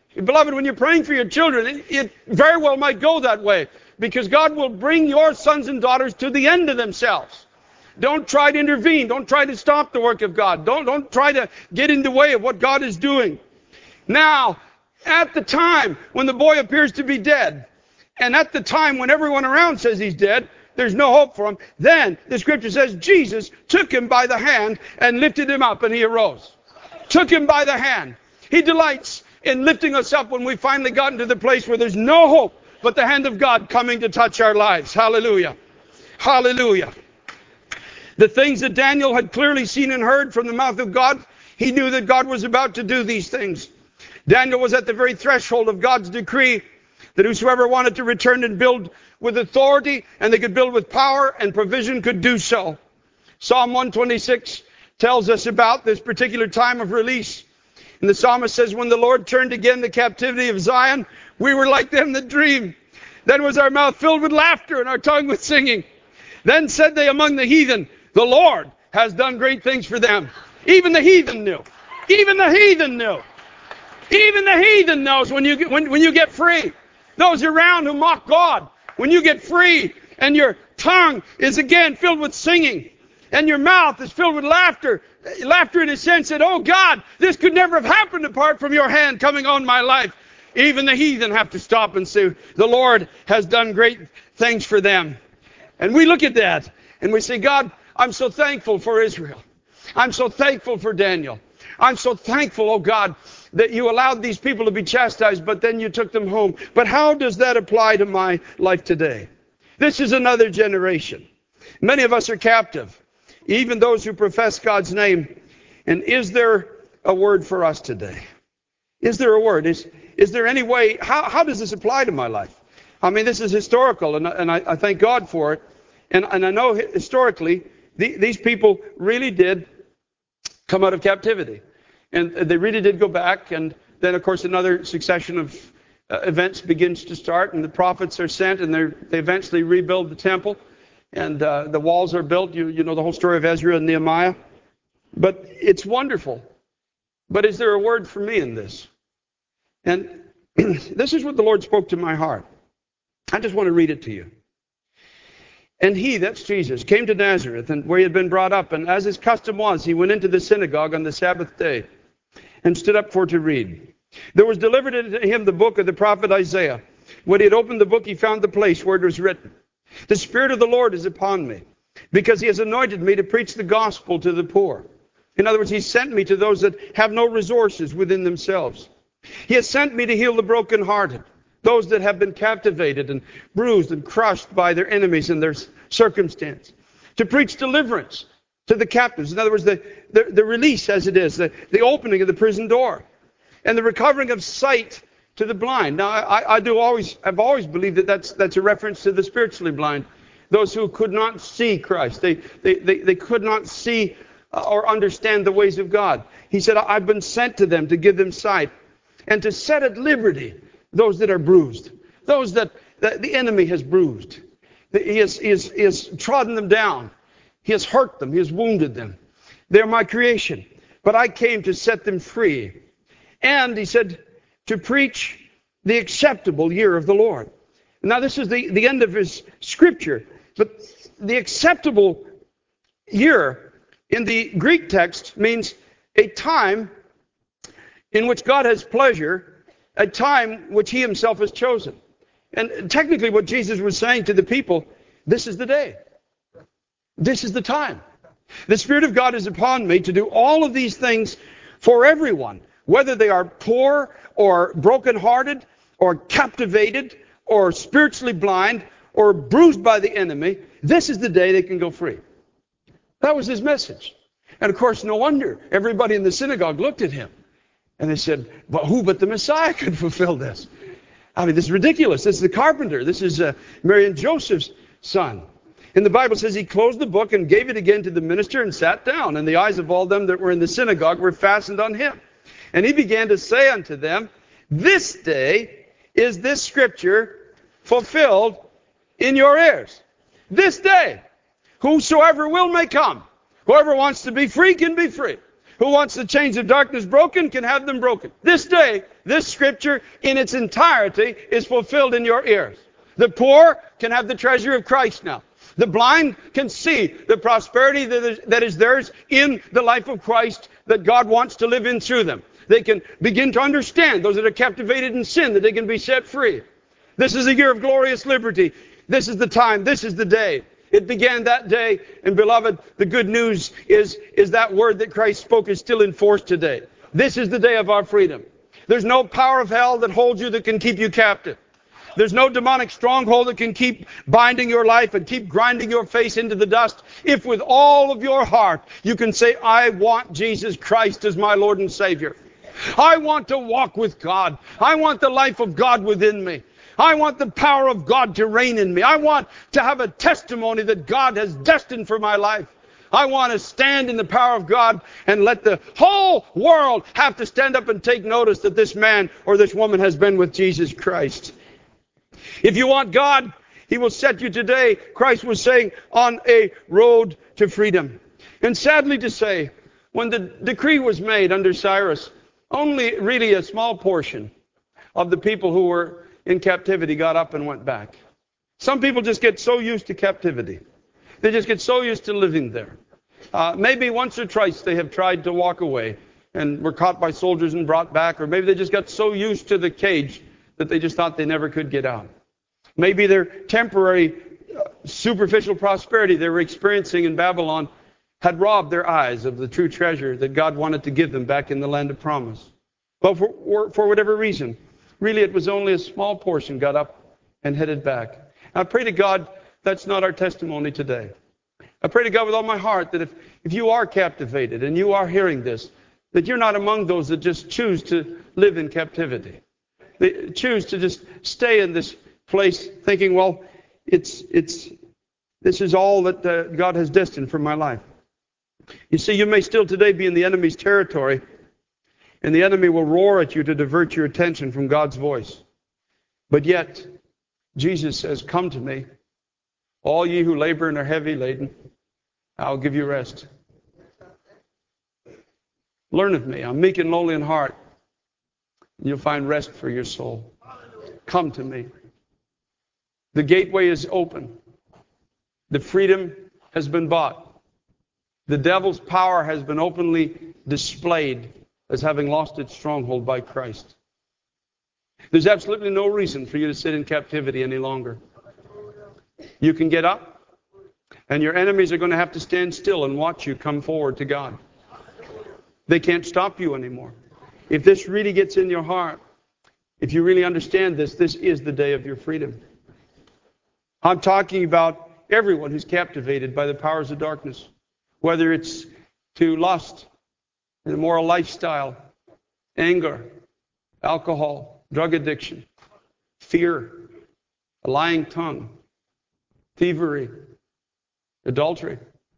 Beloved, when you're praying for your children, it very well might go that way, because God will bring your sons and daughters to the end of themselves. Don't try to intervene. Don't try to stop the work of God. Don't try to get in the way of what God is doing. Now, at the time when the boy appears to be dead, and at the time when everyone around says he's dead, there's no hope for him, then the scripture says Jesus took him by the hand and lifted him up, and he arose. Took him by the hand. He delights in lifting us up when we finally gotten to the place where there's no hope but the hand of God coming to touch our lives. Hallelujah. Hallelujah. The things that Daniel had clearly seen and heard from the mouth of God, he knew that God was about to do these things. Daniel was at the very threshold of God's decree that whosoever wanted to return and build with authority, and they could build with power and provision, could do so. Psalm 126 tells us about this particular time of release. And the psalmist says, when the Lord turned again the captivity of Zion, we were like them that dream. Then was our mouth filled with laughter and our tongue with singing. Then said they among the heathen, the Lord has done great things for them. Even the heathen knew. Even the heathen knew. Even the heathen knows when you get free. Those around who mock God, when you get free and your tongue is again filled with singing and your mouth is filled with laughter. Laughter in a sense that, oh God, this could never have happened apart from your hand coming on my life. Even the heathen have to stop and say, the Lord has done great things for them. And we look at that and we say, God, I'm so thankful for Israel. I'm so thankful for Daniel. I'm so thankful, oh God, that you allowed these people to be chastised, but then you took them home. But how does that apply to my life today? This is another generation. Many of us are captive, even those who profess God's name. And is there a word for us today? Is there a word? Is there any way? How does this apply to my life? I mean, this is historical, and I thank God for it. And I know historically, these people really did come out of captivity. And they really did go back. And then, of course, another succession of events begins to start. And the prophets are sent, and they eventually rebuild the temple. And the walls are built. You know the whole story of Ezra and Nehemiah. But it's wonderful. But is there a word for me in this? And this is what the Lord spoke to my heart. I just want to read it to you. And he, that's Jesus, came to Nazareth, and where he had been brought up. And as his custom was, he went into the synagogue on the Sabbath day and stood up for to read. There was delivered to him the book of the prophet Isaiah. When he had opened the book, he found the place where it was written, the Spirit of the Lord is upon me, because he has anointed me to preach the gospel to the poor. In other words, he sent me to those that have no resources within themselves. He has sent me to heal the brokenhearted, those that have been captivated and bruised and crushed by their enemies and their circumstance. To preach deliverance to the captives. In other words, the release, as it is, the opening of the prison door. And the recovering of sight to the blind. Now, I've always believed that that's a reference to the spiritually blind. Those who could not see Christ. They could not see or understand the ways of God. He said, I've been sent to them to give them sight and to set at liberty those that are bruised, those that the enemy has bruised. He has trodden them down. He has hurt them. He has wounded them. They're my creation. But I came to set them free. And he said, to preach the acceptable year of the Lord. Now this is the end of his scripture. But the acceptable year in the Greek text means a time in which God has pleasure, a time which he himself has chosen. And technically what Jesus was saying to the people, this is the day. This is the time. The Spirit of God is upon me to do all of these things for everyone, whether they are poor or brokenhearted or captivated or spiritually blind or bruised by the enemy. This is the day they can go free. That was his message. And of course, no wonder everybody in the synagogue looked at him. And they said, well, who but the Messiah could fulfill this? I mean, this is ridiculous. This is the carpenter. This is Mary and Joseph's son. And the Bible says he closed the book and gave it again to the minister and sat down. And the eyes of all them that were in the synagogue were fastened on him. And he began to say unto them, this day is this scripture fulfilled in your ears. This day, whosoever will may come. Whoever wants to be free can be free. Who wants the chains of darkness broken can have them broken. This day this scripture in its entirety is fulfilled in your ears. The poor can have the treasure of Christ now. The blind can see the prosperity that is theirs in the life of Christ that God wants to live in through them. They can begin to understand, those that are captivated in sin, that they can be set free. This is a year of glorious liberty. This is the time. This is the day. It began that day. And beloved, the good news is that word that Christ spoke is still in force today. This is the day of our freedom. There's no power of hell that holds you that can keep you captive. There's no demonic stronghold that can keep binding your life and keep grinding your face into the dust. If with all of your heart you can say, I want Jesus Christ as my Lord and Savior. I want to walk with God. I want the life of God within me. I want the power of God to reign in me. I want to have a testimony that God has destined for my life. I want to stand in the power of God and let the whole world have to stand up and take notice that this man or this woman has been with Jesus Christ. If you want God, He will set you today, Christ was saying, on a road to freedom. And sadly to say, when the decree was made under Cyrus, only really a small portion of the people who were in captivity got up and went back. Some people just get so used to captivity. They just get so used to living there. Maybe once or twice they have tried to walk away and were caught by soldiers and brought back, or maybe they just got so used to the cage that they just thought they never could get out. Maybe their temporary, superficial prosperity they were experiencing in Babylon had robbed their eyes of the true treasure that God wanted to give them back in the land of promise. But for whatever reason, really it was only a small portion got up and headed back. I pray to God that's not our testimony today. I pray to God with all my heart that if you are captivated and you are hearing this, that you're not among those that just choose to live in captivity. They choose to just stay in this place thinking, well, this is all that God has destined for my life. You see, you may still today be in the enemy's territory, and the enemy will roar at you to divert your attention from God's voice. But yet, Jesus says, come to me, all ye who labor and are heavy laden, I'll give you rest. Learn of me. I'm meek and lowly in heart. You'll find rest for your soul. Come to me. The gateway is open. The freedom has been bought. The devil's power has been openly displayed as having lost its stronghold by Christ. There's absolutely no reason for you to sit in captivity any longer. You can get up, and your enemies are going to have to stand still and watch you come forward to God. They can't stop you anymore. If this really gets in your heart, if you really understand this, this is the day of your freedom. I'm talking about everyone who's captivated by the powers of darkness, whether it's to lust, an immoral lifestyle, anger, alcohol, drug addiction, fear, a lying tongue, thievery, adultery,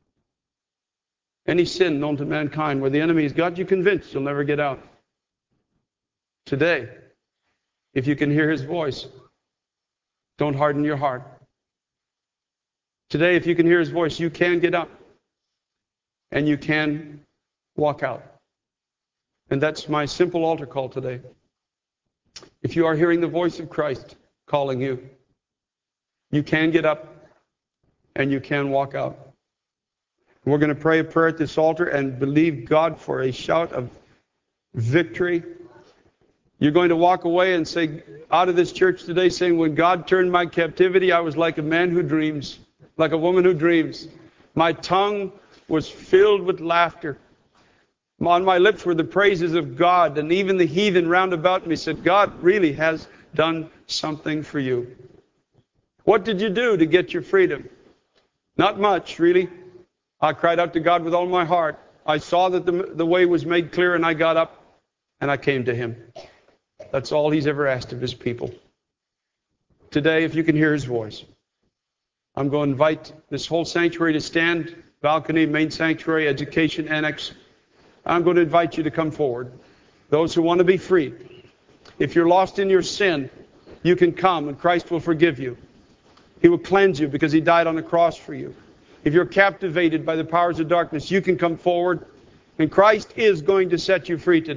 any sin known to mankind where the enemy has got you convinced you'll never get out. Today, if you can hear His voice, don't harden your heart. Today, if you can hear His voice, you can get up and you can walk out. And that's my simple altar call today. If you are hearing the voice of Christ calling you, you can get up and you can walk out. We're going to pray a prayer at this altar and believe God for a shout of victory. You're going to walk away and say, out of this church today, saying, when God turned my captivity, I was like a man who dreams, like a woman who dreams. My tongue was filled with laughter. On my lips were the praises of God, and even the heathen round about me said, God really has done something for you. What did you do to get your freedom? Not much, really. I cried out to God with all my heart. I saw that the way was made clear, and I got up and I came to Him. That's all He's ever asked of His people. Today, if you can hear His voice, I'm going to invite this whole sanctuary to stand, balcony, main sanctuary, education, annex. I'm going to invite you to come forward. Those who want to be free. If you're lost in your sin, you can come and Christ will forgive you. He will cleanse you because He died on the cross for you. If you're captivated by the powers of darkness, you can come forward, and Christ is going to set you free today.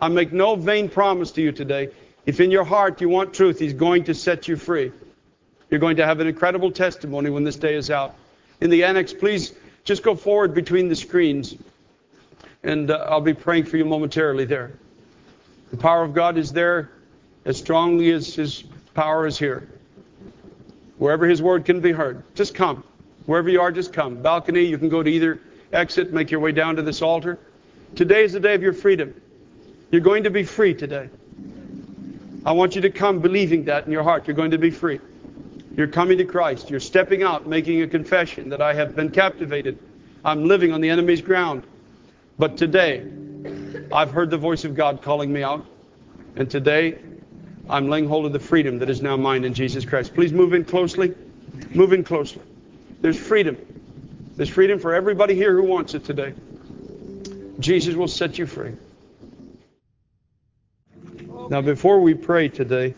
I make no vain promise to you today. If in your heart you want truth, He's going to set you free. You're going to have an incredible testimony when this day is out. In the annex, please just go forward between the screens, and I'll be praying for you momentarily there. The power of God is there as strongly as His power is here. Wherever His word can be heard, just come. Wherever you are, just come. Balcony, you can go to either exit, make your way down to this altar. Today is the day of your freedom. You're going to be free today. I want you to come believing that in your heart. You're going to be free. You're coming to Christ. You're stepping out, making a confession that I have been captivated. I'm living on the enemy's ground. But today, I've heard the voice of God calling me out. And today, I'm laying hold of the freedom that is now mine in Jesus Christ. Please move in closely. Move in closely. There's freedom. There's freedom for everybody here who wants it today. Jesus will set you free. Now, before we pray today,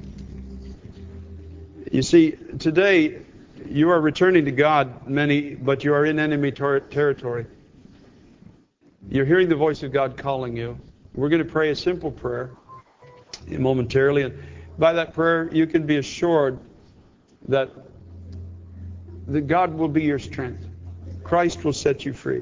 you see, today you are returning to God, but you are in enemy territory. You're hearing the voice of God calling you. We're going to pray a simple prayer momentarily, and by that prayer, you can be assured that God will be your strength. Christ will set you free.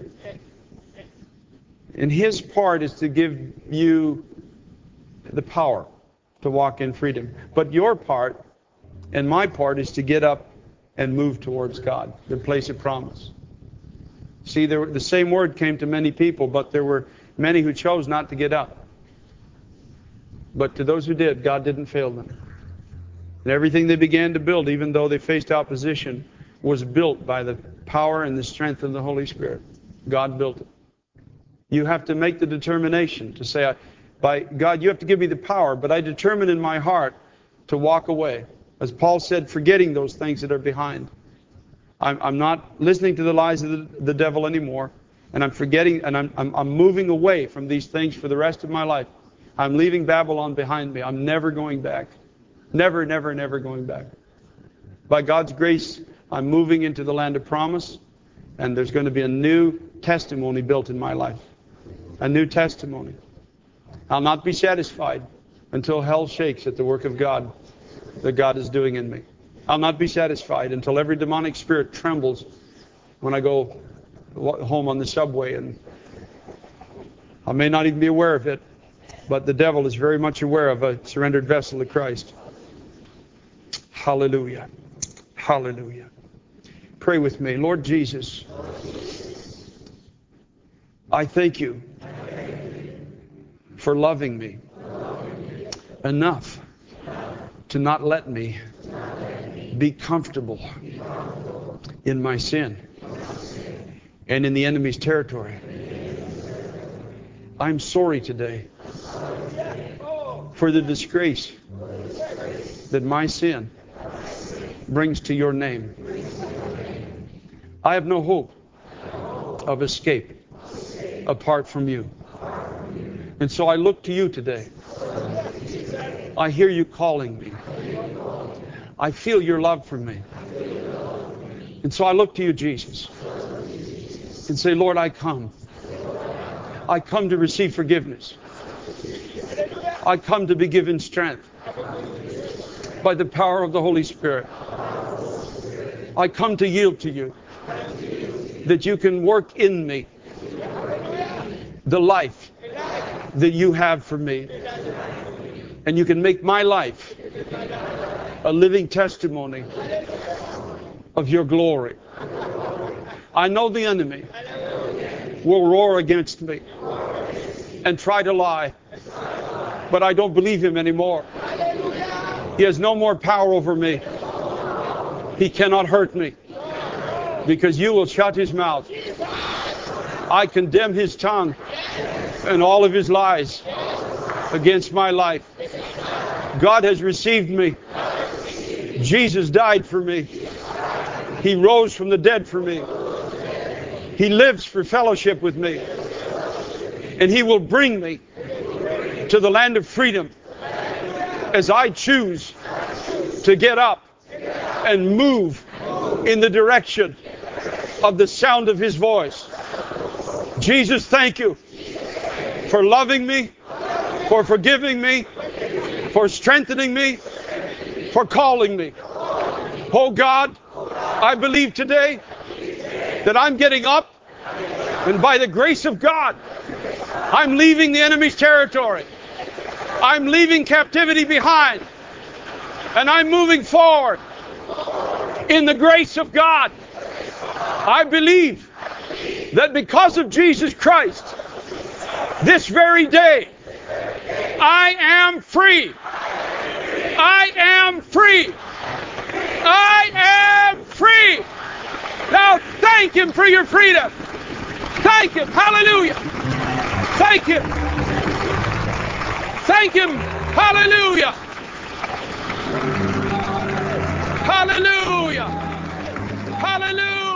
And His part is to give you the power to walk in freedom. But your part and my part is to get up and move towards God, the place of promise. See, the same word came to many people, but there were many who chose not to get up. But to those who did, God didn't fail them. And everything they began to build, even though they faced opposition, was built by the power and the strength of the Holy Spirit. God built it. You have to make the determination to say, by God, you have to give me the power, but I determine in my heart to walk away. As Paul said, forgetting those things that are behind. I'm not listening to the lies of the devil anymore, and I'm forgetting, and I'm moving away from these things for the rest of my life. I'm leaving Babylon behind me. I'm never going back. Never, never, never going back. By God's grace, I'm moving into the land of promise, and there's going to be a new testimony built in my life. A new testimony. I'll not be satisfied until hell shakes at the work of God that God is doing in me. I'll not be satisfied until every demonic spirit trembles when I go home on the subway, and I may not even be aware of it, but the devil is very much aware of a surrendered vessel to Christ. Hallelujah. Hallelujah. Pray with me. Lord Jesus, I thank you for loving me enough to not let me be comfortable in my sin and in the enemy's territory. I'm sorry today for the disgrace that my sin brings to your name. I have no hope of escape apart from you. And so I look to you today. I hear you calling me. I feel your love for me. And so I look to you, Jesus, and say, Lord, I come. I come to receive forgiveness. I come to be given strength by the power of the Holy Spirit. I come to yield to you that you can work in me the life that you have for me. And you can make my life a living testimony of your glory. I know the enemy will roar against me and try to lie, but I don't believe him anymore. He has no more power over me. He cannot hurt me because you will shut his mouth. I condemn his tongue and all of his lies against my life. God has received me. Jesus died for me. He rose from the dead for me. He lives for fellowship with me. And he will bring me to the land of freedom as I choose to get up and move in the direction of the sound of his voice. Jesus, thank you for loving me for forgiving me, for strengthening me, for calling me. Oh God, I believe today that I'm getting up, and by the grace of God, I'm leaving the enemy's territory. I'm leaving captivity behind, and I'm moving forward in the grace of God. I believe that because of Jesus Christ, this very day, I am free. I am free. I am free. Now thank Him for your freedom. Thank Him. Hallelujah. Thank Him. Thank Him. Hallelujah. Hallelujah. Hallelujah.